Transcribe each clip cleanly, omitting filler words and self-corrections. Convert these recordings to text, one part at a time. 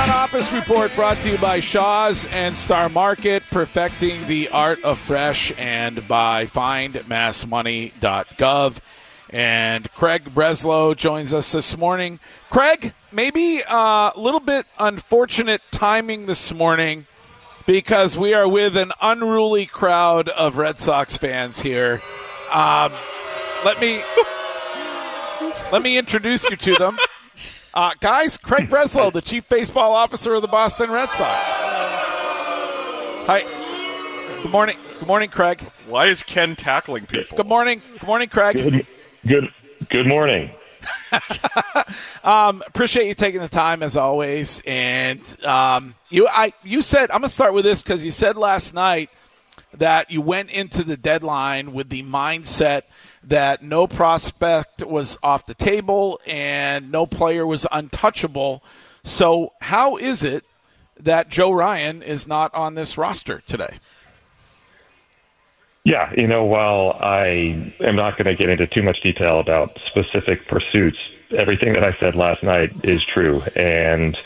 Front Office Report brought to you by Shaw's and Star Market, perfecting the art of fresh, and by findmassmoney.gov. And Craig Breslow joins us this morning. Craig, maybe a little bit unfortunate timing this morning because we are with an unruly crowd of Red Sox fans here. Let me introduce you to them. Guys, Craig Breslow, the Chief Baseball Officer of the Boston Red Sox. Hi. Good morning. Good morning, Craig. Why is Ken tackling people? Good morning. Good morning, Craig. Good morning. Appreciate you taking the time as always. And you said, I'm going to start with this because you said last night that you went into the deadline with the mindset that no prospect was off the table and no player was untouchable. So how is it that Joe Ryan is not on this roster today? Yeah, while I am not going to get into too much detail about specific pursuits, everything that I said last night is true. And,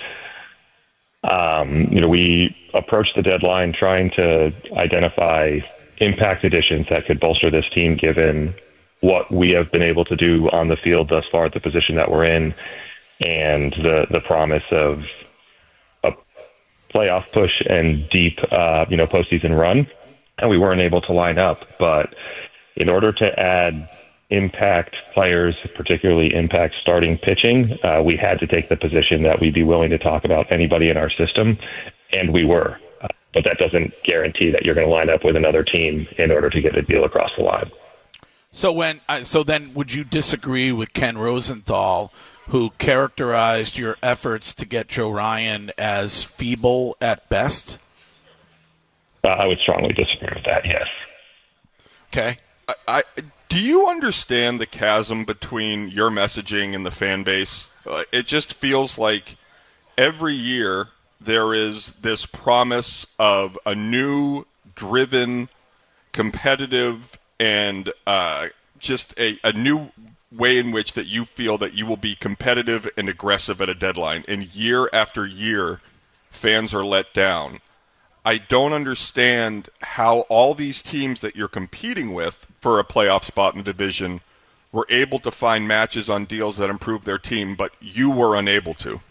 we approached the deadline trying to identify impact additions that could bolster this team given what we have been able to do on the field thus far at the position that we're in, and the promise of a playoff push and deep, postseason run. And we weren't able to line up. But in order to add impact players, particularly impact starting pitching, we had to take the position that we'd be willing to talk about anybody in our system, and we were. But that doesn't guarantee that you're going to line up with another team in order to get a deal across the line. So then would you disagree with Ken Rosenthal, who characterized your efforts to get Joe Ryan as feeble at best? I would strongly disagree with that, yes. Okay. Do you understand the chasm between your messaging and the fan base? It just feels like every year there is this promise of a new, driven, competitive, and just a new way in which that you feel that you will be competitive and aggressive at a deadline. And year after year, fans are let down. I don't understand how all these teams that you're competing with for a playoff spot in the division were able to find matches on deals that improved their team, but you were unable to.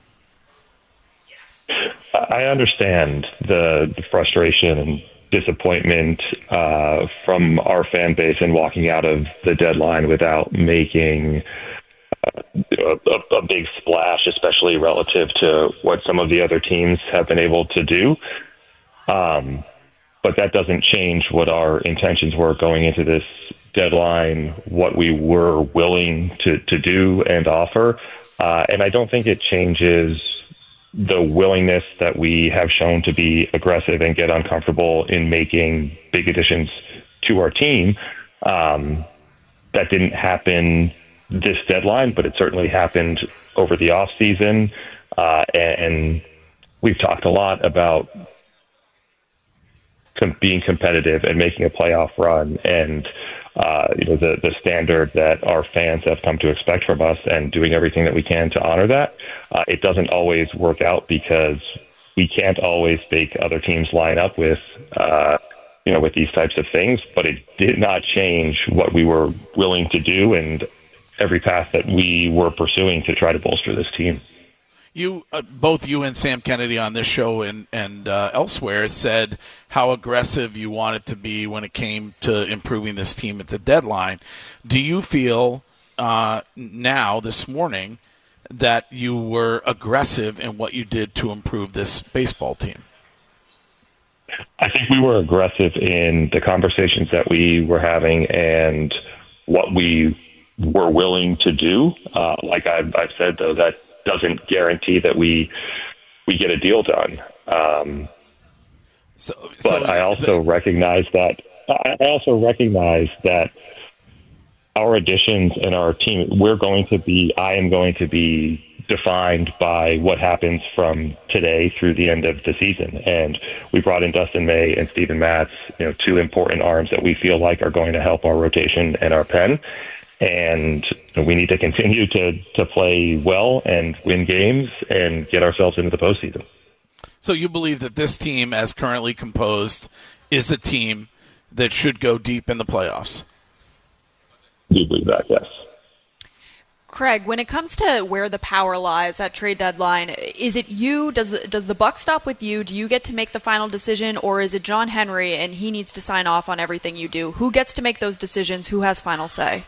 I understand the frustration and disappointment from our fan base in walking out of the deadline without making a big splash, especially relative to what some of the other teams have been able to do. But that doesn't change what our intentions were going into this deadline, what we were willing to do and offer. And I don't think it changes the willingness that we have shown to be aggressive and get uncomfortable in making big additions to our team. That didn't happen this deadline, but it certainly happened over the off season. And we've talked a lot about being competitive and making a playoff run, and the standard that our fans have come to expect from us, and doing everything that we can to honor that. It doesn't always work out because we can't always make other teams line up with these types of things, but it did not change what we were willing to do and every path that we were pursuing to try to bolster this team. You, both you and Sam Kennedy on this show and elsewhere said how aggressive you wanted to be when it came to improving this team at the deadline. Do you feel now, this morning, that you were aggressive in what you did to improve this baseball team? I think we were aggressive in the conversations that we were having and what we were willing to do. Like I've said, though, that doesn't guarantee that we get a deal done. But I also recognize that our additions and our team, I am going to be defined by what happens from today through the end of the season. And we brought in Dustin May and Steven Matz, two important arms that we feel like are going to help our rotation and our pen. And we need to continue to play well and win games and get ourselves into the postseason. So you believe that this team, as currently composed, is a team that should go deep in the playoffs? I do believe that, yes. Craig, when it comes to where the power lies at trade deadline, is it you? Does the buck stop with you? Do you get to make the final decision, or is it John Henry and he needs to sign off on everything you do? Who gets to make those decisions? Who has final say?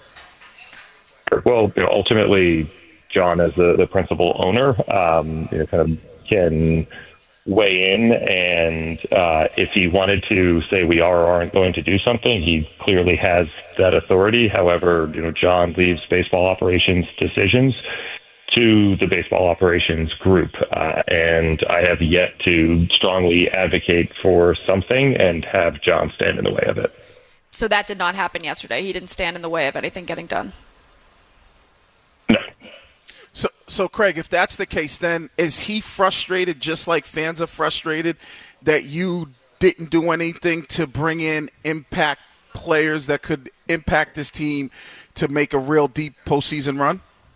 Well, ultimately, John, as the principal owner, kind of can weigh in, and if he wanted to say we are or aren't going to do something, he clearly has that authority. However, John leaves baseball operations decisions to the baseball operations group, and I have yet to strongly advocate for something and have John stand in the way of it. So that did not happen yesterday. He didn't stand in the way of anything getting done. No. So, Craig, if that's the case, then is he frustrated just like fans are frustrated that you didn't do anything to bring in impact players that could impact this team to make a real deep postseason run?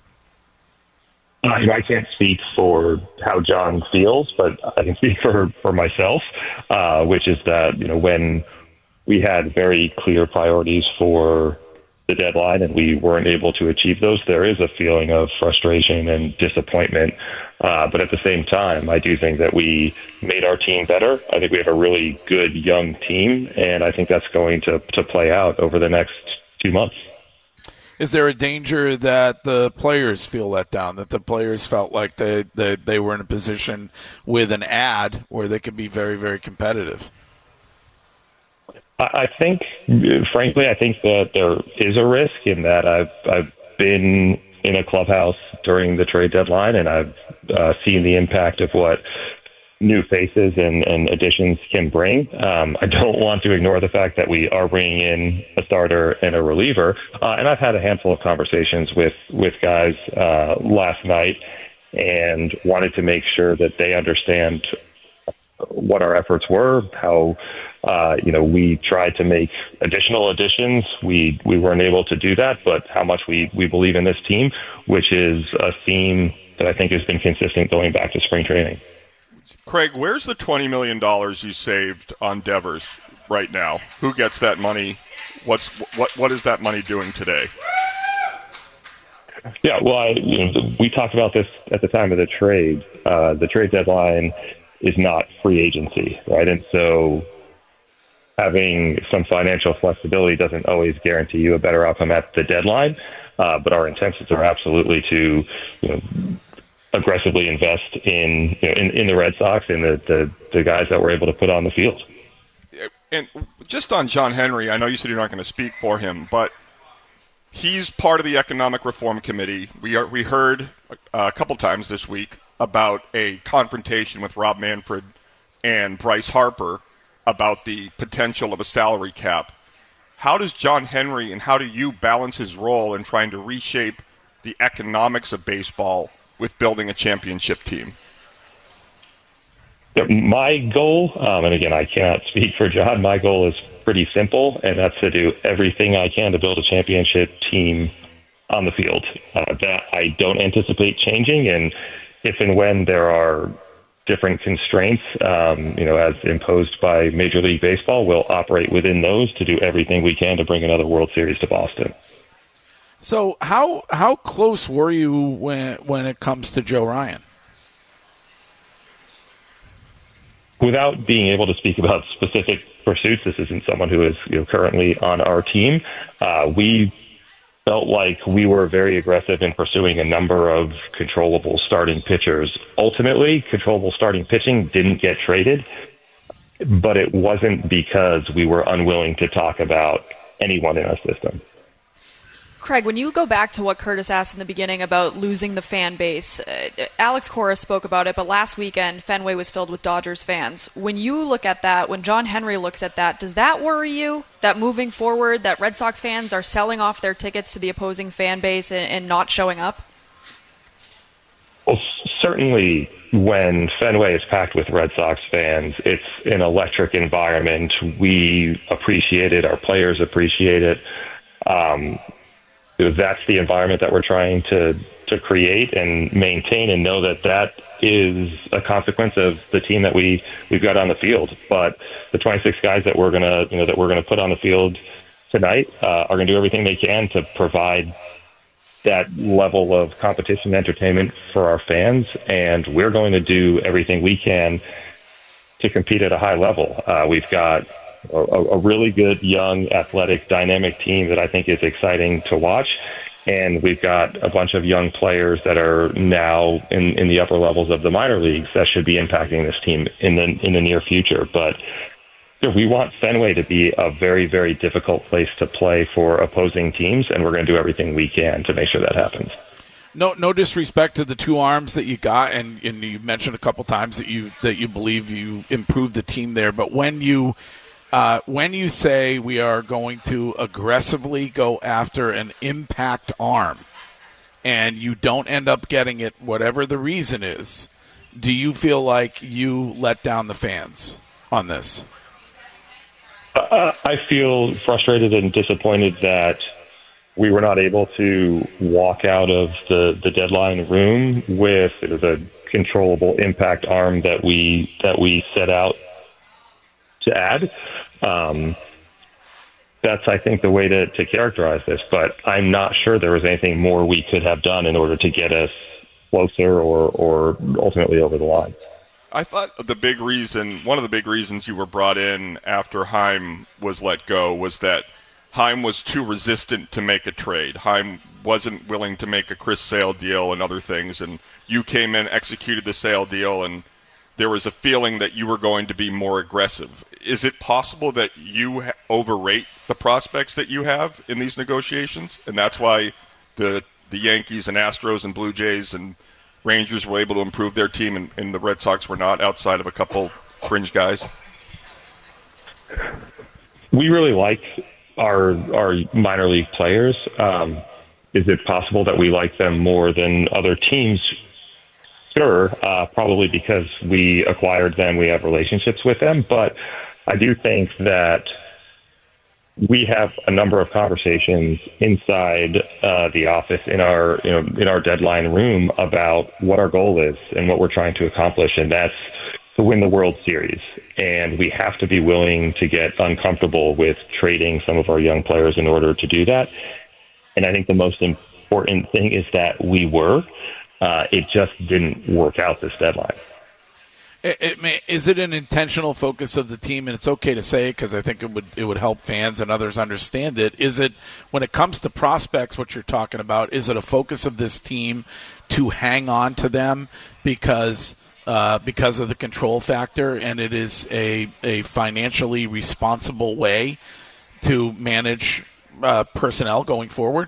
I can't speak for how John feels, but I can speak for myself, which is that, when we had very clear priorities for the deadline and we weren't able to achieve those, there is a feeling of frustration and disappointment. But at the same time, I do think that we made our team better. I think we have a really good young team, and I think that's going to play out over the next 2 months. Is there a danger that the players feel let down, that the players felt like they were in a position with an ad where they could be very, very competitive? I think, frankly, I think that there is a risk in that I've been in a clubhouse during the trade deadline, and I've seen the impact of what new faces and additions can bring. I don't want to ignore the fact that we are bringing in a starter and a reliever, and I've had a handful of conversations with guys last night and wanted to make sure that they understand what our efforts were, how we tried to make additional additions. We weren't able to do that, but how much we believe in this team, which is a theme that I think has been consistent going back to spring training. Craig, where's the $20 million you saved on Devers right now? Who gets that money? What is that money doing today? Yeah, well, we talked about this at the time of the trade. The trade deadline is not free agency, right? And so having some financial flexibility doesn't always guarantee you a better outcome at the deadline. But our intentions are absolutely to, aggressively invest in the Red Sox and the guys that we're able to put on the field. And just on John Henry, I know you said you're not going to speak for him, but he's part of the Economic Reform Committee. We heard a couple times this week about a confrontation with Rob Manfred and Bryce Harper about the potential of a salary cap. How does John Henry and how do you balance his role in trying to reshape the economics of baseball with building a championship team? My goal, and again, I cannot speak for John, my goal is pretty simple, and that's to do everything I can to build a championship team on the field. That I don't anticipate changing, and if and when there are different constraints, as imposed by Major League Baseball, we'll operate within those to do everything we can to bring another World Series to Boston. So how close were you when it comes to Joe Ryan? Without being able to speak about specific pursuits, this isn't someone who is currently on our team. We felt like we were very aggressive in pursuing a number of controllable starting pitchers. Ultimately, controllable starting pitching didn't get traded, but it wasn't because we were unwilling to talk about anyone in our system. Craig, when you go back to what Curtis asked in the beginning about losing the fan base, Alex Cora spoke about it, but last weekend Fenway was filled with Dodgers fans. When you look at that, when John Henry looks at that, does that worry you, that moving forward, that Red Sox fans are selling off their tickets to the opposing fan base and not showing up? Well, certainly when Fenway is packed with Red Sox fans, it's an electric environment. We appreciate it. Our players appreciate it. that's the environment that we're trying to create and maintain, and know that is a consequence of the team that we've got on the field. But the 26 guys that we're gonna put on the field tonight are going to do everything they can to provide that level of competition and entertainment for our fans, and we're going to do everything we can to compete at a high level. We've got a really good, young, athletic, dynamic team that I think is exciting to watch, and we've got a bunch of young players that are now in the upper levels of the minor leagues that should be impacting this team in the near future. But we want Fenway to be a very, very difficult place to play for opposing teams, and we're going to do everything we can to make sure that happens. No disrespect to the two arms that you got, and you mentioned a couple times that you believe you improved the team there. But when you say we are going to aggressively go after an impact arm, and you don't end up getting it, whatever the reason is, do you feel like you let down the fans on this? I feel frustrated and disappointed that we were not able to walk out of the deadline room with the controllable impact arm that we set out to add. That's, I think, the way to characterize this. But I'm not sure there was anything more we could have done in order to get us closer or ultimately over the line. I thought one of the big reasons you were brought in after Chaim was let go was that Chaim was too resistant to make a trade. Chaim wasn't willing to make a Chris Sale deal and other things, and you came in, executed the Sale deal, and there was a feeling that you were going to be more aggressive. Is it possible that you overrate the prospects that you have in these negotiations, and that's why the Yankees and Astros and Blue Jays and Rangers were able to improve their team, and the Red Sox were not, outside of a couple fringe guys? We really like our minor league players. Is it possible that we like them more than other teams? Sure, probably because we acquired them, we have relationships with them. But I do think that we have a number of conversations inside the office in our deadline room about what our goal is and what we're trying to accomplish, and that's to win the World Series. And we have to be willing to get uncomfortable with trading some of our young players in order to do that. And I think the most important thing is that we were. It just didn't work out this deadline. Is it an intentional focus of the team? And it's okay to say it because I think it would help fans and others understand it. Is it, when it comes to prospects, what you're talking about, is it a focus of this team to hang on to them because of the control factor, and it is a financially responsible way to manage personnel going forward?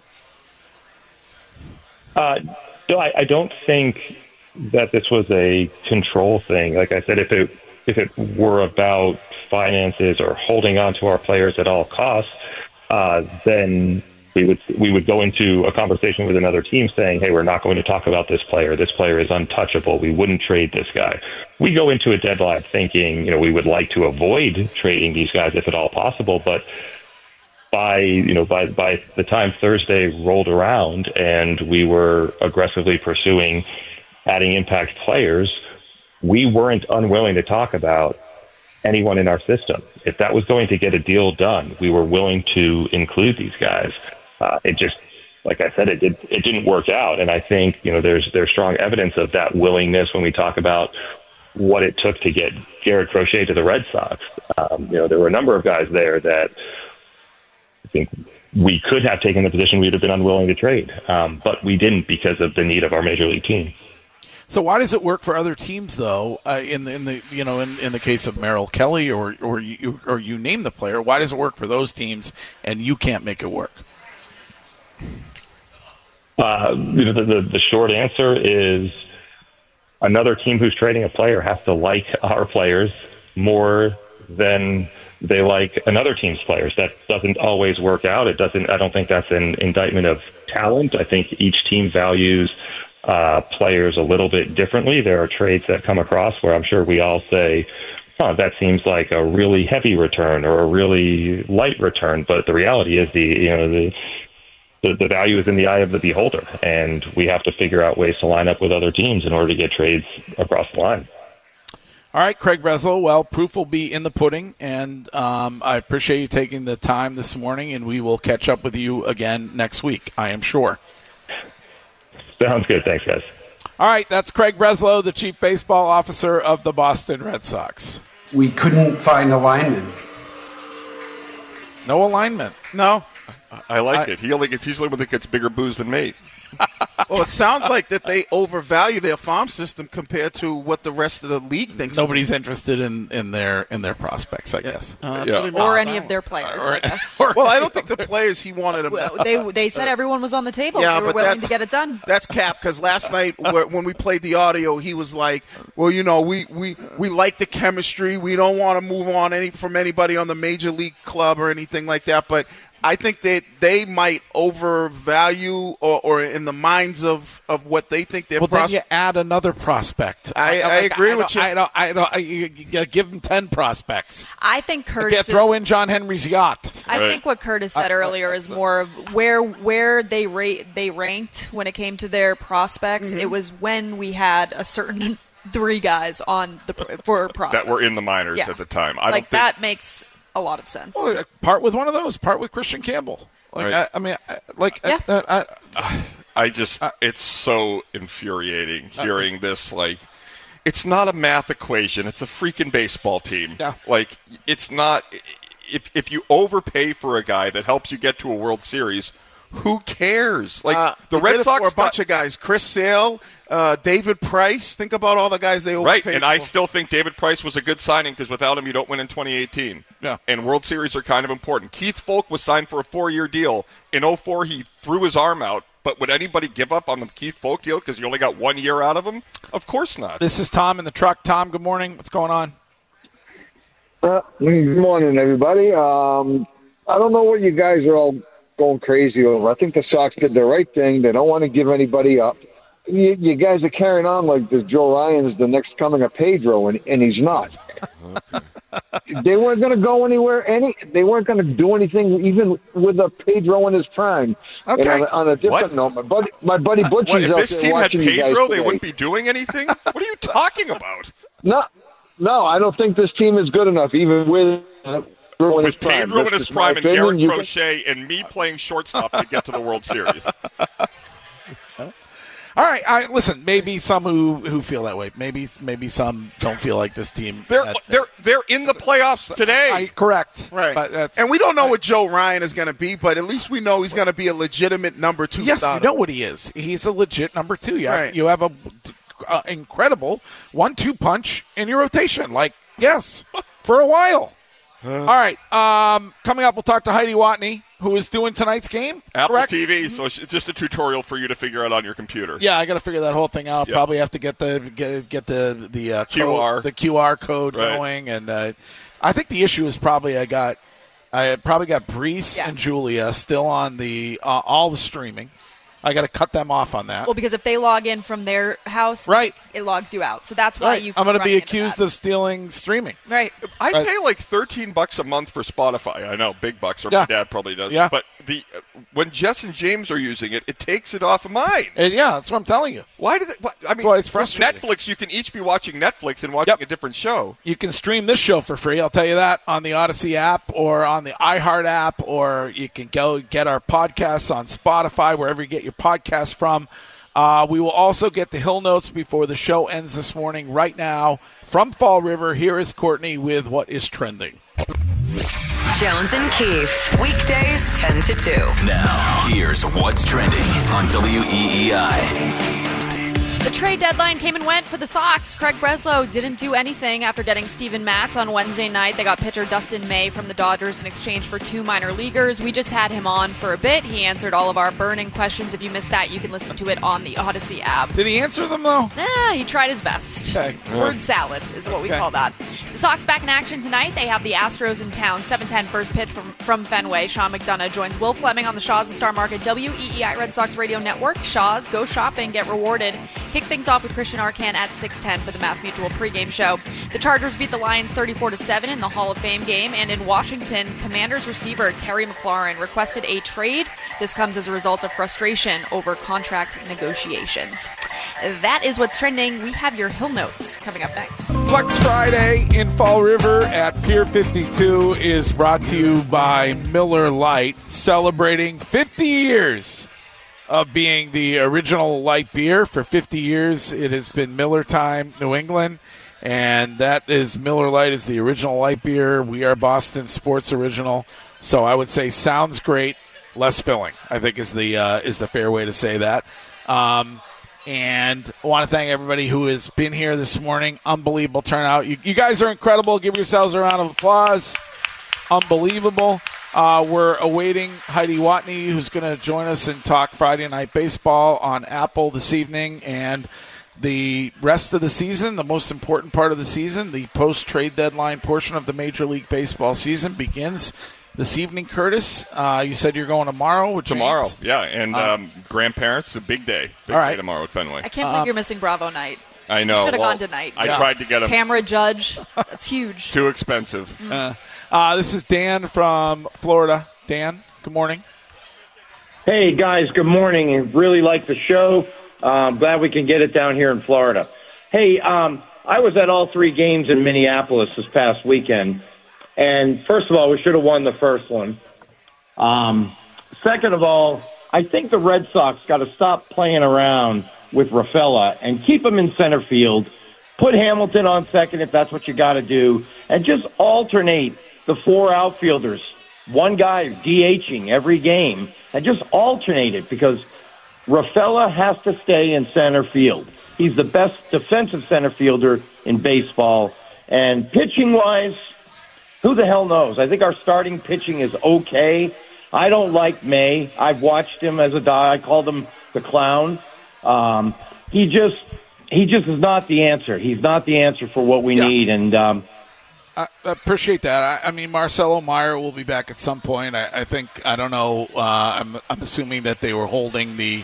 No, I don't think that this was a control thing. Like I said, if it were about finances or holding on to our players at all costs, then we would go into a conversation with another team saying, hey, we're not going to talk about this player. This player is untouchable. We wouldn't trade this guy. We go into a deadline thinking, we would like to avoid trading these guys if at all possible, but by the time Thursday rolled around and we were aggressively pursuing adding impact players, we weren't unwilling to talk about anyone in our system. If that was going to get a deal done, we were willing to include these guys. It just, like I said, it didn't work out. And I think, there's strong evidence of that willingness when we talk about what it took to get Garrett Crochet to the Red Sox. There were a number of guys there that I think we could have taken the position we'd have been unwilling to trade, but we didn't because of the need of our major league team. So why does it work for other teams, though? In the case of Merrill Kelly or you name the player, why does it work for those teams and you can't make it work? The short answer is another team who's trading a player has to like our players more than they like another team's players. That doesn't always work out. I don't think that's an indictment of talent. I think each team values players a little bit differently. There are trades that come across where I'm sure we all say, that seems like a really heavy return or a really light return. But the reality is the value is in the eye of the beholder, and we have to figure out ways to line up with other teams in order to get trades across the line. All right, Craig Breslow. Well, proof will be in the pudding, and I appreciate you taking the time this morning, and we will catch up with you again next week, I am sure. Sounds good. Thanks, guys. All right, that's Craig Breslow, the Chief Baseball Officer of the Boston Red Sox. We couldn't find a lineman. No alignment. No. I like it. He's the one that gets bigger booze than me. Well, it sounds like that they overvalue their farm system compared to what the rest of the league thinks. Nobody's interested in their prospects, I guess. Or any of their players, I guess. Well, I don't think the players he wanted them. Well, they said everyone was on the table. Yeah, they were but willing to get it done. That's cap, because last night when we played the audio, he was like, well, you know, we like the chemistry. We don't want to move on from anybody on the major league club or anything like that. But I think that they might overvalue or in the minds of what they think their then you add another prospect. I agree with you. You give them 10 prospects. I think Curtis throw in John Henry's yacht. I think what Curtis said earlier is more of where they ranked when it came to their prospects. Mm-hmm. It was when we had a certain 3 guys on for prospects That were in the minors at the time. That makes a lot of sense. Well, part with one of those. Part with Christian Campbell. It's so infuriating hearing this. Like, it's not a math equation. It's a freaking baseball team. Yeah. Like, it's not. If you overpay for a guy that helps you get to a World Series, who cares? Like the Red Sox for a bunch of guys. Chris Sale, David Price. Think about all the guys they overpaid. Right, and I still think David Price was a good signing because without him, you don't win in 2018. Yeah. And World Series are kind of important. Keith Folk was signed for a 4-year deal. In 2004, he threw his arm out. But would anybody give up on the Keith Folk deal because you only got 1 year out of him? Of course not. This is Tom in the truck. Tom, good morning. What's going on? Good morning, everybody. I don't know what you guys are all going crazy over. I think the Sox did the right thing. They don't want to give anybody up. You guys are carrying on like this Joe Ryan is the next coming of Pedro, and he's not. They weren't going to go anywhere. They weren't going to do anything, even with a Pedro in his prime. Okay. And on a different note, my buddy Butchie's What, if out this there team had watching you guys Pedro, they today. wouldn't be doing anything? What are you talking about? No, I don't think this team is good enough, even with Pedro in his prime. Pedro in That's his just my prime and opinion. Garrett Crochet and me playing shortstop to get to the World Series. All right, listen. Maybe some who feel that way. Maybe some don't feel like this team. They're in the playoffs today. Correct. Right. But and we don't know what Joe Ryan is going to be, but at least we know he's going to be a legitimate number 2 yes, starter. you know what he is. He's a legit number 2. Right. You have a incredible 1-2 punch in your rotation. Like, yes, for a while. All right. Coming up, we'll talk to Heidi Watney, who is doing tonight's game. Apple correct? TV, so it's just a tutorial for you to figure out on your computer. Yeah, I got to figure that whole thing out. Yep. Probably have to get the QR. the QR code Right. going, and I think the issue is probably I probably got Brees and Julia still on the all the streaming. I got to cut them off on that. Well, because if they log in from their house, right, it logs you out. So that's why I'm going to be accused of of stealing streaming. Right. I pay like $13 a month for Spotify. I know, big bucks, or my dad probably does. Yeah. But when Jess and James are using it, it takes it off of mine. Yeah, that's what I'm telling you. Why did it? I mean, it's frustrating. Netflix, you can each be watching Netflix and watching a different show. You can stream this show for free. I'll tell you that on the Odyssey app or on the iHeart app, or you can go get our podcasts on Spotify, wherever you get your podcasts from. We will also get the Hill Notes before the show ends this morning. Right now, from Fall River, here is Courtney with what is trending. Jones and Keefe, weekdays 10 to 2. Now, here's what's trending on WEEI. The trade deadline came and went for the Sox. Craig Breslow didn't do anything after getting Steven Matz on Wednesday night. They got pitcher Dustin May from the Dodgers in exchange for 2 minor leaguers. We just had him on for a bit. He answered all of our burning questions. If you missed that, you can listen to it on the Odyssey app. Did he answer them, though? He tried his best. Okay. Word salad is what we call that. The Sox back in action tonight. They have the Astros in town. 7:10 first pitch from Fenway. Sean McDonough joins Will Fleming on the Shaw's and Star Market WEEI Red Sox Radio Network. Shaw's, go shopping, get rewarded. Kick things off with Christian Arcand at 6:10 for the Mass Mutual pregame show. The Chargers beat the Lions 34-7 in the Hall of Fame game, and in Washington, Commanders receiver Terry McLaurin requested a trade. This comes as a result of frustration over contract negotiations. That is what's trending. We have your Hill Notes coming up next. Flex Friday in Fall River at Pier 52 is brought to you by Miller Lite, celebrating 50 years of being the original light beer. For 50 years, it has been Miller Time, New England, and that is Miller Lite is the original light beer. We are Boston Sports Original, so I would say sounds great, less filling, I think is the fair way to say that. And I want to thank everybody who has been here this morning. Unbelievable turnout. You guys are incredible. Give yourselves a round of applause. Unbelievable. We're awaiting Heidi Watney, who's going to join us and talk Friday Night Baseball on Apple this evening. And the rest of the season, the most important part of the season, the post-trade deadline portion of the Major League Baseball season begins this evening. Curtis, you said you're going tomorrow. Tomorrow, yeah, and grandparents, a big day. Big all right. day tomorrow at Fenway. I can't believe you're missing Bravo night. I know. Should have gone tonight. I tried to get him. Tamara Judge, that's huge. Too expensive. This is Dan from Florida. Dan, good morning. Hey, guys, good morning. I really like the show. Glad we can get it down here in Florida. Hey, I was at all 3 games in Minneapolis this past weekend. And first of all, we should have won the first one. Second of all, I think the Red Sox got to stop playing around with Rafaela and keep him in center field. Put Hamilton on second if that's what you got to do. And just alternate the 4 outfielders. One guy DHing every game. And just alternate it because Rafaela has to stay in center field. He's the best defensive center fielder in baseball. And pitching-wise, who the hell knows? I think our starting pitching is okay. I don't like May. I've watched him as a guy. I called him the clown. He just is not the answer. He's not the answer for what we need. And I appreciate that. I mean, Marcelo Meyer will be back at some point. I think. I don't know. I'm assuming that they were holding the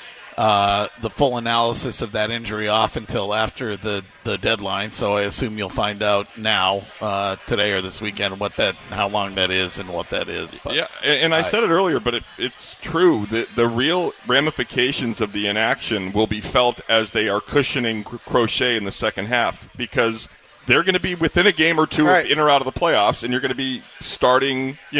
full analysis of that injury off until after the deadline. So I assume you'll find out now, today or this weekend, how long that is and what that is. But, yeah, and I said it earlier, but it's true. The real ramifications of the inaction will be felt as they are cushioning Crochet in the second half because they're going to be within a game or two of in or out of the playoffs, and you're going to be starting, a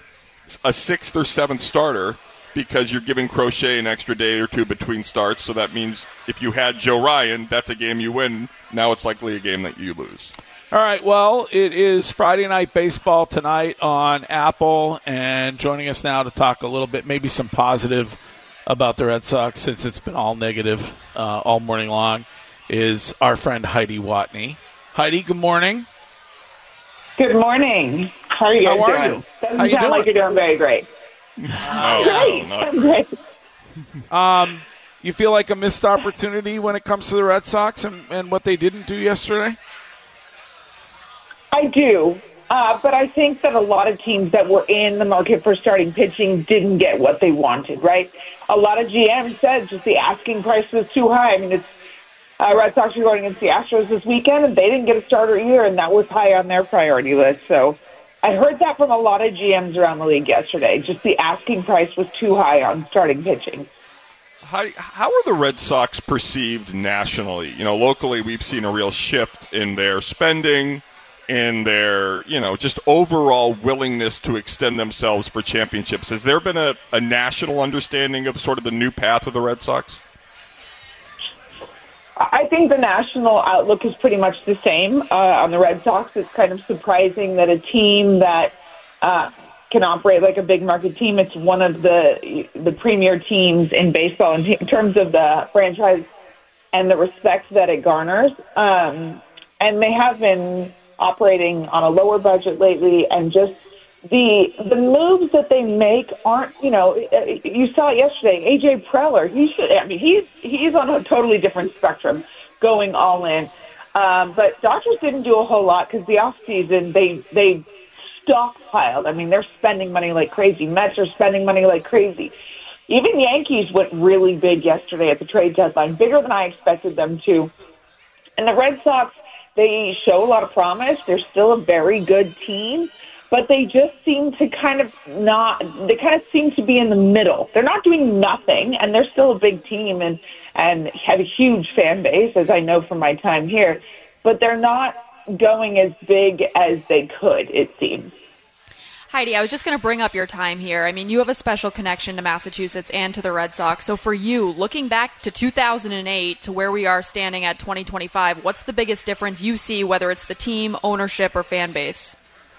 6th or 7th starter because you're giving Crochet an extra day or two between starts. So that means if you had Joe Ryan, that's a game you win. Now it's likely a game that you lose. All right, well, it is Friday Night Baseball tonight on Apple, and joining us now to talk a little bit, maybe some positive about the Red Sox since it's been all negative all morning long, is our friend Heidi Watney. Heidi, good morning. Good morning. How are you guys doing? You? Doesn't sound like you're doing very great. I'm great. You feel like a missed opportunity when it comes to the Red Sox and what they didn't do yesterday? I do. But I think that a lot of teams that were in the market for starting pitching didn't get what they wanted, right? A lot of GMs said just the asking price was too high. I mean, it's Red Sox were going against the Astros this weekend, and they didn't get a starter either, and that was high on their priority list. So I heard that from a lot of GMs around the league yesterday. Just the asking price was too high on starting pitching. How are the Red Sox perceived nationally? Locally we've seen a real shift in their spending, in their, just overall willingness to extend themselves for championships. Has there been a national understanding of sort of the new path of the Red Sox? I think the national outlook is pretty much the same on the Red Sox. It's kind of surprising that a team that can operate like a big market team, it's one of the premier teams in baseball in terms of the franchise and the respect that it garners. And they have been operating on a lower budget lately, and just the moves that they make aren't, you saw it yesterday. AJ Preller, he's on a totally different spectrum, going all in. But Dodgers didn't do a whole lot because the offseason they stockpiled. I mean, they're spending money like crazy. Mets are spending money like crazy. Even Yankees went really big yesterday at the trade deadline, bigger than I expected them to. And the Red Sox, they show a lot of promise. They're still a very good team, but they just seem to seem to be in the middle. They're not doing nothing, and they're still a big team and have a huge fan base, as I know from my time here, but they're not going as big as they could, it seems. Heidi, I was just going to bring up your time here. I mean, you have a special connection to Massachusetts and to the Red Sox. So for you, looking back to 2008 to where we are standing at 2025, what's the biggest difference you see, whether it's the team, ownership, or fan base?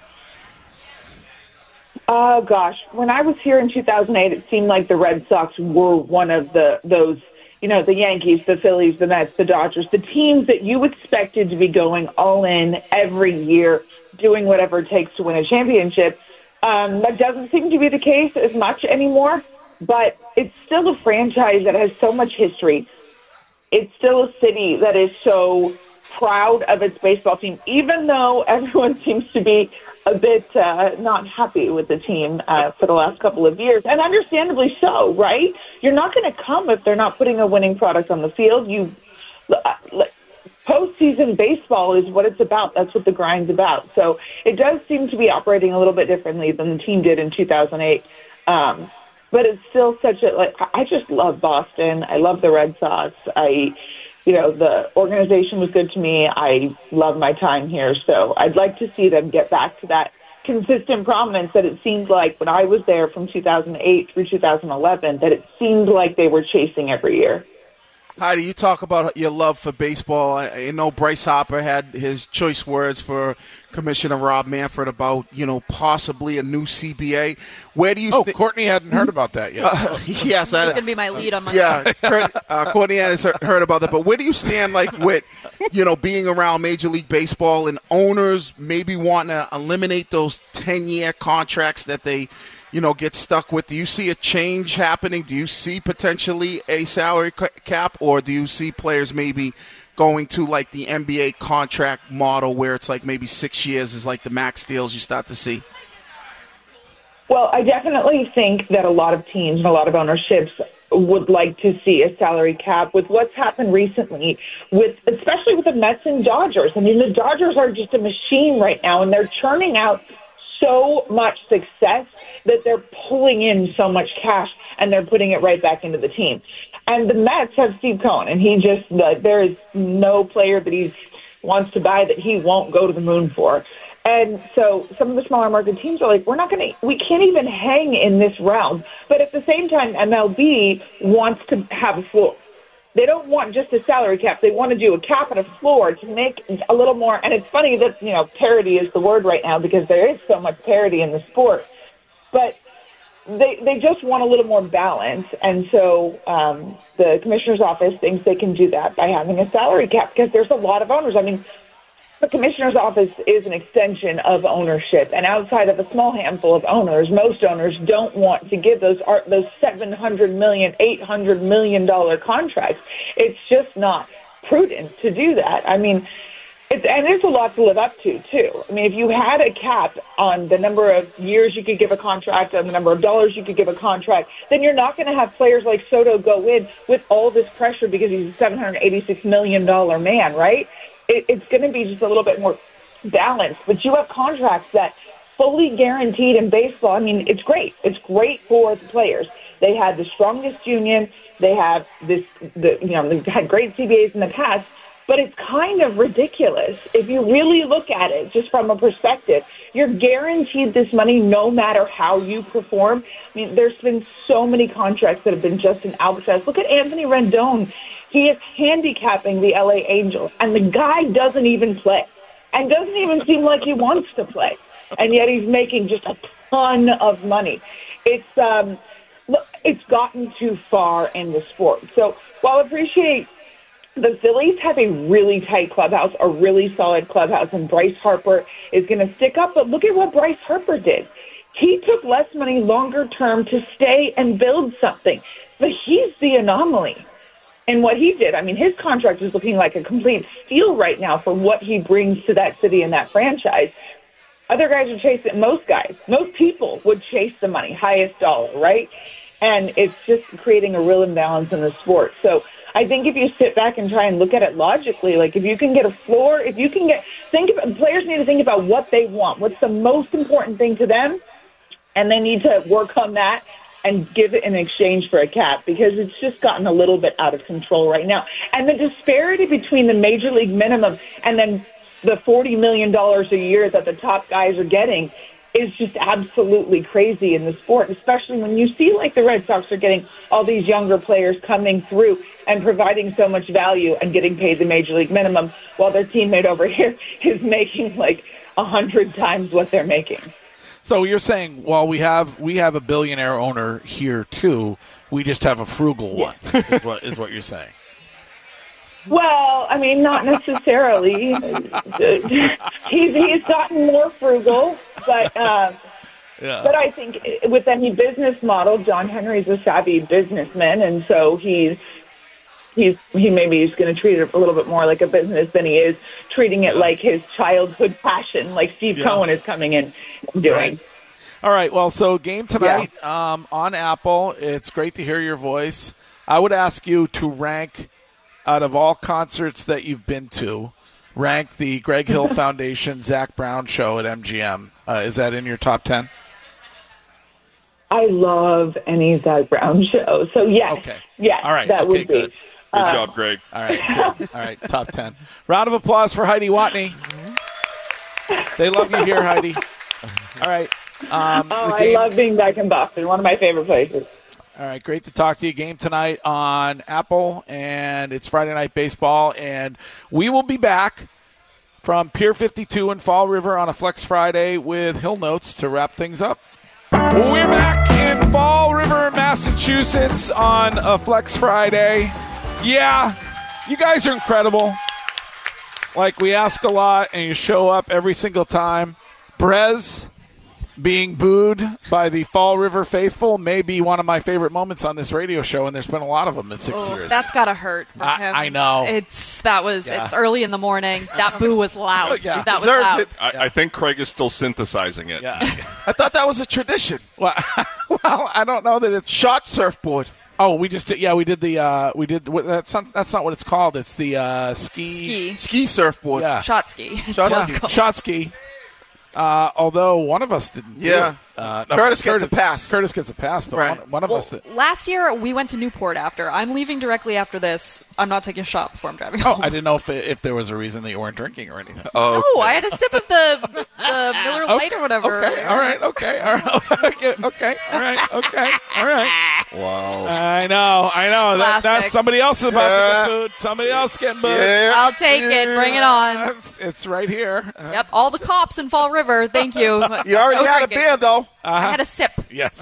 Oh, gosh. When I was here in 2008, it seemed like the Red Sox were one of those, the Yankees, the Phillies, the Mets, the Dodgers, the teams that you expected to be going all in every year, doing whatever it takes to win a championship. That doesn't seem to be the case as much anymore, but it's still a franchise that has so much history. It's still a city that is so proud of its baseball team, even though everyone seems to be a bit not happy with the team for the last couple of years, and understandably so, right? You're not going to come if they're not putting a winning product on the field. Postseason baseball is what it's about. That's what the grind's about. So it does seem to be operating a little bit differently than the team did in 2008. But it's still I just love Boston. I love the Red Sox. The organization was good to me. I love my time here. So I'd like to see them get back to that consistent prominence that it seemed like when I was there from 2008 through 2011, that it seemed like they were chasing every year. Heidi, you talk about your love for baseball. I know Bryce Harper had his choice words for Commissioner Rob Manfred about, possibly a new CBA. Where do you Courtney hadn't heard about that yet. That's Yes. going to be my lead on my Courtney has heard about that. But where do you stand, with, being around Major League Baseball and owners maybe wanting to eliminate those 10-year contracts that they get stuck with? Do you see a change happening? Do you see potentially a salary cap, or do you see players maybe going to the NBA contract model where it's maybe 6 years is the max deals you start to see? Well, I definitely think that a lot of teams and a lot of ownerships would like to see a salary cap with what's happened recently, especially with the Mets and Dodgers. I mean, the Dodgers are just a machine right now, and they're churning out so much success that they're pulling in so much cash and they're putting it right back into the team. And the Mets have Steve Cohen, and there is no player that he wants to buy that he won't go to the moon for. And so some of the smaller market teams are we can't even hang in this realm. But at the same time, MLB wants to have a floor. They don't want just a salary cap. They want to do a cap and a floor to make a little more. And it's funny that, parity is the word right now because there is so much parity in the sport. But they just want a little more balance. And so the commissioner's office thinks they can do that by having a salary cap because there's a lot of owners. I mean, the commissioner's office is an extension of ownership, and outside of a small handful of owners, most owners don't want to give those $700 million, $800 million contracts. It's just not prudent to do that. I mean, there's a lot to live up to, too. I mean, if you had a cap on the number of years you could give a contract, on the number of dollars you could give a contract, then you're not going to have players like Soto go in with all this pressure because he's a $786 million man, right? It's going to be just a little bit more balanced. But you have contracts that fully guaranteed in baseball. I mean, it's great. It's great for the players. They had the strongest union. They have they've had great CBAs in the past. But it's kind of ridiculous if you really look at it just from a perspective. You're guaranteed this money no matter how you perform. I mean, there's been so many contracts that have been just an albatross. Look at Anthony Rendon. He is handicapping the LA Angels, and the guy doesn't even play and doesn't even seem like he wants to play. And yet he's making just a ton of money. It's gotten too far in the sport. So while I appreciate the Phillies have a really tight clubhouse, a really solid clubhouse, and Bryce Harper is going to stick up. But look at what Bryce Harper did. He took less money longer term to stay and build something. But he's the anomaly in what he did. I mean, his contract is looking like a complete steal right now for what he brings to that city and that franchise. Other guys are chasing, most people would chase the money, highest dollar, right? And it's just creating a real imbalance in the sport. So I think if you sit back and try and look at it logically, like if you can get a floor, players need to think about what they want, what's the most important thing to them, and they need to work on that and give it in exchange for a cap, because it's just gotten a little bit out of control right now. And the disparity between the major league minimum and then the $40 million a year that the top guys are getting is just absolutely crazy in the sport, especially when you see like the Red Sox are getting all these younger players coming through and providing so much value and getting paid the major league minimum, while their teammate over here is making like 100 times what they're making. So you're saying, well, we have a billionaire owner here too. We just have a frugal one, is what you're saying. Well, I mean, not necessarily. He's gotten more frugal, but but I think with any business model, John Henry's a savvy businessman, and so he's maybe he's going to treat it a little bit more like a business than he is treating it like his childhood passion, like Steve Cohen is coming in and doing. Right. All right. Well, so game tonight on Apple. It's great to hear your voice. I would ask you to rank, out of all concerts that you've been to, rank the Greg Hill Foundation Zach Brown show at MGM. Is that in your top 10? I love any Zach Brown show. So, yes. Okay. Yes, all right. That would be. Good job, Greg. All right. Good. All right. Top 10. Round of applause for Heidi Watney. They love you here, Heidi. All right. I love being back in Boston. One of my favorite places. All right, great to talk to you. Game tonight on Apple, and it's Friday Night Baseball, and we will be back from Pier 52 in Fall River on a Flex Friday with Hill Notes to wrap things up. We're back in Fall River, Massachusetts on a Flex Friday. Yeah, you guys are incredible. Like, we ask a lot, and you show up every single time. Brez being booed by the Fall River faithful may be one of my favorite moments on this radio show, and there's been a lot of them in 6 years. That's gotta hurt for him. I know. It's early in the morning. That boo was loud. Yeah. That was loud. I think Craig is still synthesizing it. Yeah. I thought that was a tradition. Well, I don't know that it's shot surfboard. Oh, we just did. Yeah, we did that's not what it's called. It's the ski surfboard. Yeah. Shot ski. Shot ski. Although one of us didn't. Yeah. Curtis gets a pass. Curtis gets a pass, but one of us did. Last year, we went to Newport after. I'm leaving directly after this. I'm not taking a shot before I'm driving home. I didn't know if there was a reason that you weren't drinking or anything. No, I had a sip of the Miller Lite or whatever. Okay, all right. Okay, all right. Wow. I know. That's somebody else about to get booed. Somebody else getting booed. Yeah. I'll take it. Bring it on. It's right here. Yep, all the cops in Fall River. Thank you. You already had a beer, though. I had a sip. Yes.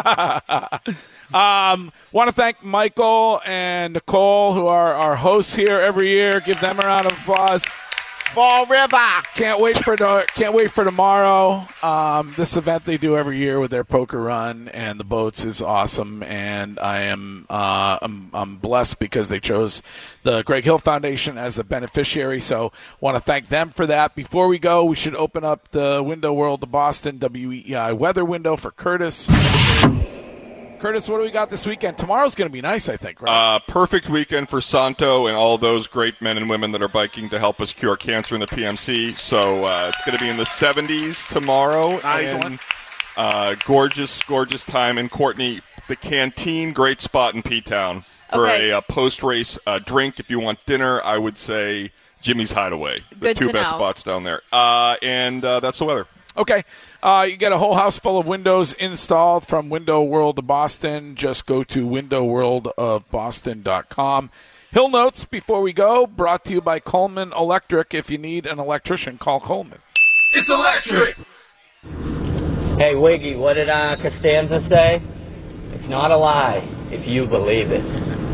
Want to thank Michael and Nicole, who are our hosts here every year. Give them a round of applause. Fall River. Can't wait for tomorrow. This event they do every year with their poker run and the boats is awesome, and I am I'm blessed because they chose the Greg Hill Foundation as the beneficiary. So want to thank them for that. Before we go, we should open up the Window World of Boston WEEI weather window for Curtis. Curtis, what do we got this weekend? Tomorrow's going to be nice, I think, right? Perfect weekend for Santo and all those great men and women that are biking to help us cure cancer in the PMC. So it's going to be in the 70s tomorrow. Nice one. Gorgeous time in Courtney. The Canteen, great spot in P-Town for a post-race drink. If you want dinner, I would say Jimmy's Hideaway. The two best spots down there. And that's the weather. Okay. You get a whole house full of windows installed from Window World of Boston. Just go to windowworldofboston.com. Hill Notes before we go, brought to you by Coleman Electric. If you need an electrician, call Coleman. It's electric! Hey, Wiggy, what did Costanza say? It's not a lie if you believe it.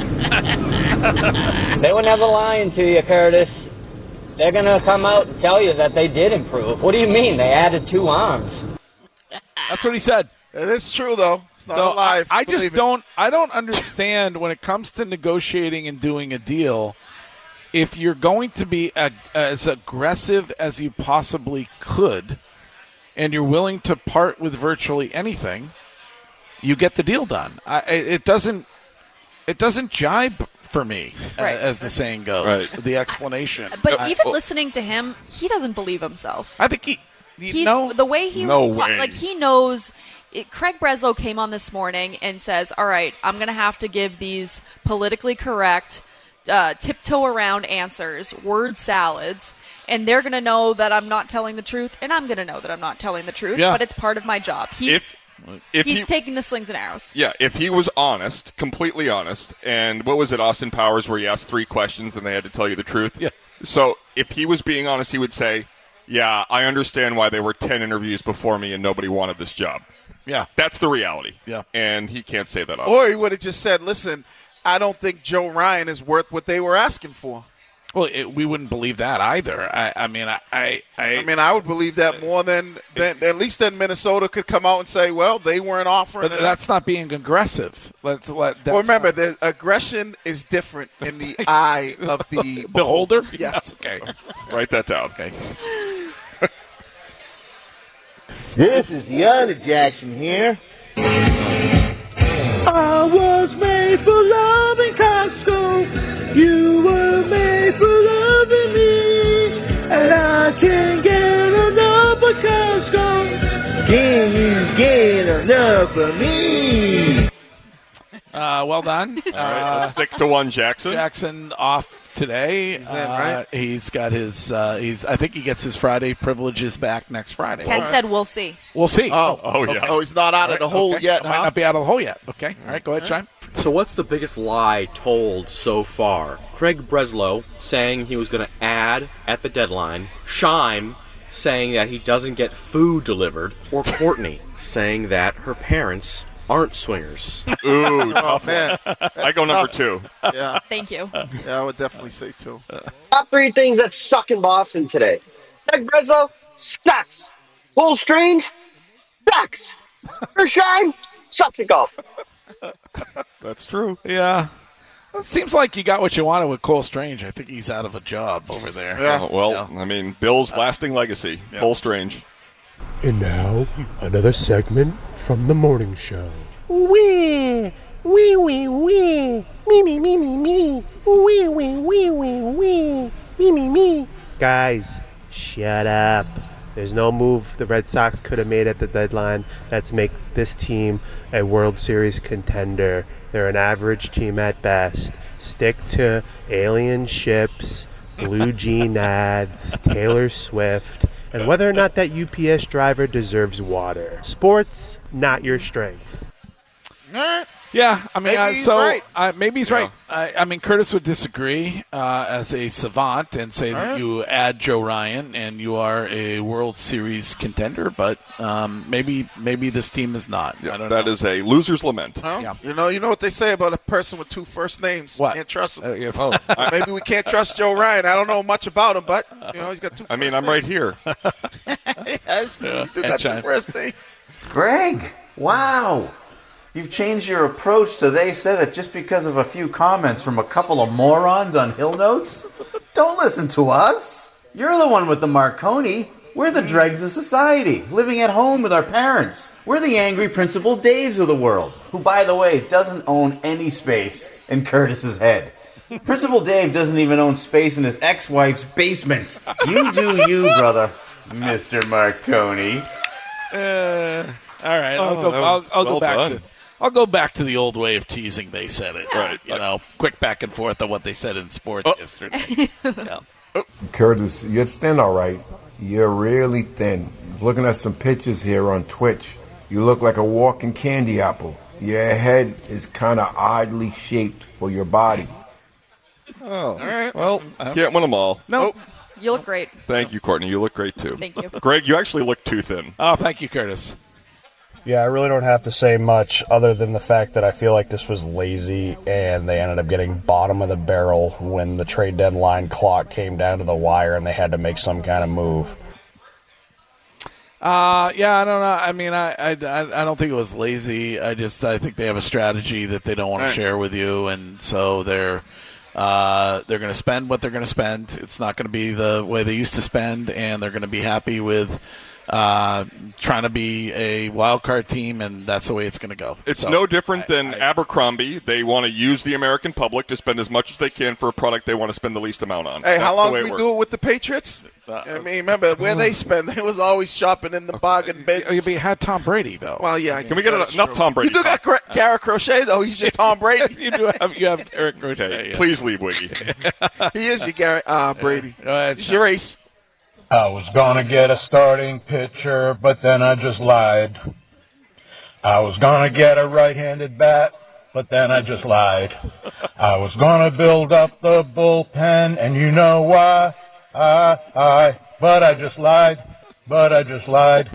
They were never lying to you, Curtis. They're going to come out and tell you that they did improve. What do you mean? They added 2 arms. That's what he said. It is true, though. It's not a lie. I don't understand when it comes to negotiating and doing a deal, if you're going to be as aggressive as you possibly could and you're willing to part with virtually anything, you get the deal done. It doesn't jibe for me, Right. as the saying goes. Right. The explanation. But even listening to him, he doesn't believe himself. I think The way he No was, way. like he knows. Craig Breslow came on this morning and says, "All right, I'm going to have to give these politically correct, tiptoe around answers, word salads, and they're going to know that I'm not telling the truth, and I'm going to know that I'm not telling the truth. Yeah. But it's part of my job. He's taking the slings and arrows. Yeah, if he was honest, completely honest, and what was it, Austin Powers, where he asked 3 questions and they had to tell you the truth? Yeah. So if he was being honest, he would say, yeah, I understand why there were 10 interviews before me and nobody wanted this job. Yeah. That's the reality. Yeah. And he can't say that. Or he would have just said, listen, I don't think Joe Ryan is worth what they were asking for. Well, we wouldn't believe that either. I mean, I would believe that more than at least then Minnesota could come out and say, well, they weren't offering. But that's not being aggressive. Well, remember, the aggression is different in the eye of the beholder. Yes. Okay. Write that down. Okay. This is the other Jackson here. I was made for loving Costco. You were made for loving me. And I can't get enough of Costco. Can you get enough of me? Well done. All right, let's stick to one Jackson. Jackson off today. He's in, right? He's got his. I think he gets his Friday privileges back next Friday. Ken said, "We'll see." We'll see. Oh, yeah. Oh, he's not out of the hole yet, Might not be out of the hole yet. Okay. All right. Go ahead, Shime. So what's the biggest lie told so far? Craig Breslow saying he was going to add at the deadline. Shime saying that he doesn't get food delivered. Or Courtney saying that her parents aren't swingers. Ooh, Oh, man. I go number 2. Yeah. Thank you. Yeah, I would definitely say 2. Top 3 things that suck in Boston today. Craig Breslow sucks. Cole Strange sucks. Hershine sucks at golf. That's true. Yeah. It seems like you got what you wanted with Cole Strange. I think he's out of a job over there. Yeah. I mean, Bill's lasting legacy. Cole Strange. And now, another segment from the morning show. Wee, wee, wee, wee, me, me, me, me, me, wee, wee, wee, wee, wee, me, me, me. Guys, shut up. There's no move the Red Sox could have made at the deadline that's make this team a World Series contender. They're an average team at best. Stick to alien ships, blue jean ads, Taylor Swift, and whether or not that UPS driver deserves water. Sports, not your strength. Yeah, I mean, Maybe he's right. Maybe he's right. I mean, Curtis would disagree as a savant and say that you add Joe Ryan and you are a World Series contender, but maybe this team is not. I don't know. That is a loser's lament. Huh? Yeah. You know what they say about a person with 2 first names? What? Can't trust him. Yes. Maybe we can't trust Joe Ryan. I don't know much about him, but he's got 2 first I mean, I'm right here. Yes, you do got 2 first names. Greg, wow. You've changed your approach to They Said It just because of a few comments from a couple of morons on Hill Notes? Don't listen to us. You're the one with the Marconi. We're the dregs of society, living at home with our parents. We're the angry Principal Daves of the world, who, by the way, doesn't own any space in Curtis's head. Principal Dave doesn't even own space in his ex-wife's basement. You do you, brother, Mr. Marconi. All right, I'll go back to the old way of teasing. They said it, right? Quick back and forth on what they said in sports yesterday. Yeah. Curtis, you're thin, all right. You're really thin. Looking at some pictures here on Twitch, you look like a walking candy apple. Your head is kind of oddly shaped for your body. Oh, all right. Well, can't win them all. Nope. You look great. Thank you, Courtney. You look great, too. Thank you. Greg, you actually look too thin. Oh, thank you, Curtis. Yeah, I really don't have to say much other than the fact that I feel like this was lazy and they ended up getting bottom of the barrel when the trade deadline clock came down to the wire and they had to make some kind of move. Yeah, I don't know. I mean, I don't think it was lazy. I think they have a strategy that they don't want to share with you, and so they're going to spend what they're going to spend. It's not going to be the way they used to spend, and they're going to be happy with trying to be a wild card team, and that's the way it's going to go. It's no different than Abercrombie. They want to use the American public to spend as much as they can for a product they want to spend the least amount on. Hey, That's how long the way did we it do it works. with the Patriots? I mean, remember where they spend? They was always shopping in the bargain bin. You had Tom Brady though. Well, yeah. Can we get enough Tom Brady? You do got Garrett Crochet though. He's your Tom Brady. you have Garrett Crochet. Okay, yeah. please leave, Wiggy. He is your Garrett Brady. Go ahead. It's your ace. I was gonna get a starting pitcher, but then I just lied. I was gonna get a right-handed bat, but then I just lied. I was gonna build up the bullpen, and you know why? But I just lied. But I just lied.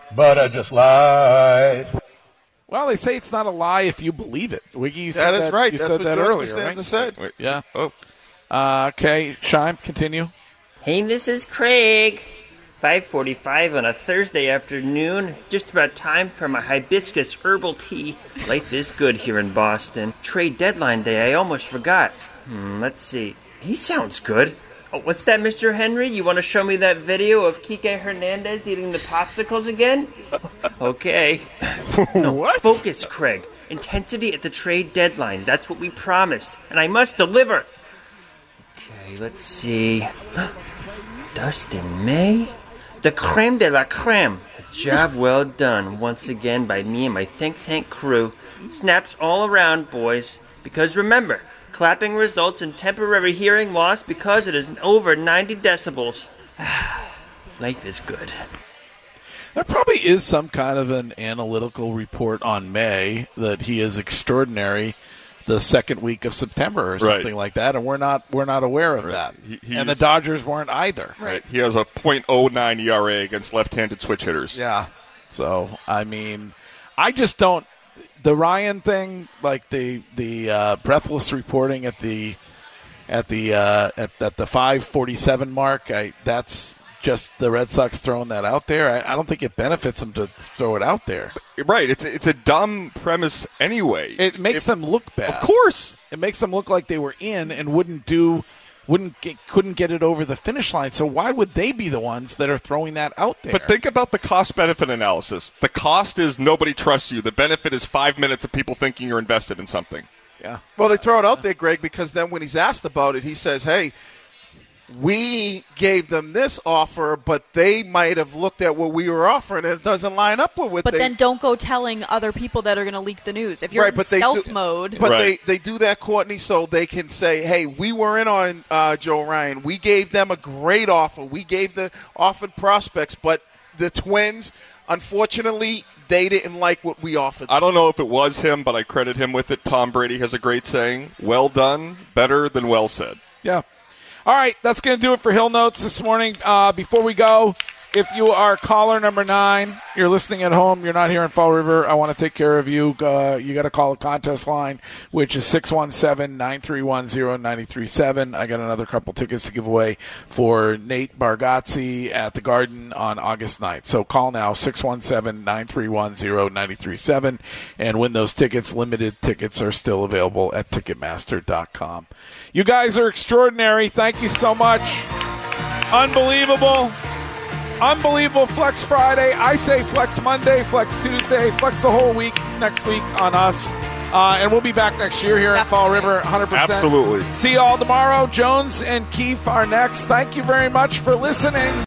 Well, they say it's not a lie if you believe it. Wiggy, you That said is right. You That's said what that George earlier, Costanza right? said. Wait. Yeah. Oh. Okay, Shime, continue. Hey, this is Craig. 5:45 on a Thursday afternoon. Just about time for my hibiscus herbal tea. Life is good here in Boston. Trade deadline day, I almost forgot. Let's see. He sounds good. Oh, what's that, Mr. Henry? You want to show me that video of Kike Hernandez eating the popsicles again? Okay. No, what? Focus, Craig. Intensity at the trade deadline. That's what we promised, and I must deliver. Okay, let's see. Dustin May? The creme de la creme. A job well done once again by me and my think tank crew. Snaps all around, boys. Because remember, clapping results in temporary hearing loss because it is over 90 decibels. Life is good. There probably is some kind of an analytical report on May that he is extraordinary the second week of September or something like that, and we're not aware of that. And the Dodgers weren't either. Right. He has a .09 ERA against left-handed switch hitters. Yeah. So I mean, I just don't. The Ryan thing, like the breathless reporting at the 5:47 mark. That's just the Red Sox throwing that out there. I don't think it benefits them to throw it out there. Right. It's a dumb premise anyway. It makes them look bad. Of course. It makes them look like they were in and couldn't get it over the finish line. So why would they be the ones that are throwing that out there? But think about the cost-benefit analysis. The cost is nobody trusts you. The benefit is 5 minutes of people thinking you're invested in something. Yeah. Well, they throw it out there, Greg, because then when he's asked about it, he says, hey, we gave them this offer, but they might have looked at what we were offering, and it doesn't line up with what But they... then don't go telling other people that are going to leak the news. If you're in stealth mode... But they do that, Courtney, so they can say, hey, we were in on Joe Ryan. We gave them a great offer. We gave the offered prospects, but the Twins, unfortunately, they didn't like what we offered them. I don't know if it was him, but I credit him with it. Tom Brady has a great saying, well done, better than well said. Yeah. All right, that's going to do it for Hill Notes this morning. Before we go, if you are caller number 9, you're listening at home, you're not here in Fall River, I want to take care of you. You got to call the contest line, which is 617-931-0937. I got another couple tickets to give away for Nate Bargatze at the Garden on August 9th. So call now, 617-931-0937, and win those tickets. Limited tickets are still available at Ticketmaster.com. You guys are extraordinary. Thank you so much. Unbelievable Flex Friday. I say Flex Monday, Flex Tuesday, Flex the whole week next week on us. And we'll be back next year here in Fall River, 100%. Absolutely. See you all tomorrow. Jones and Keefe are next. Thank you very much for listening.